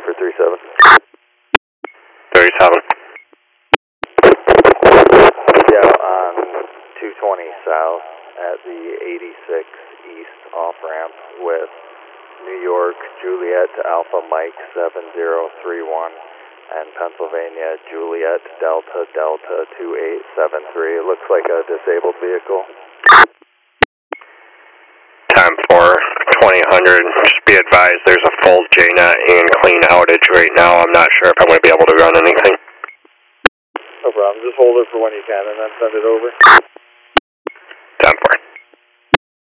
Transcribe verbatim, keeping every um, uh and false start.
in for three seven. thirty-seven. Yeah, on two twenty south at the eighty-six east off-ramp with New York Juliet Alpha Mike seven zero three one and Pennsylvania Juliet Delta Delta two eight seven three. It looks like a disabled vehicle. Time for twenty hundred. Just be advised there's a full J NET and clean outage right now. I'm not sure if I'm going to be able to run anything. No problem. Just hold it for when you can and then send it over.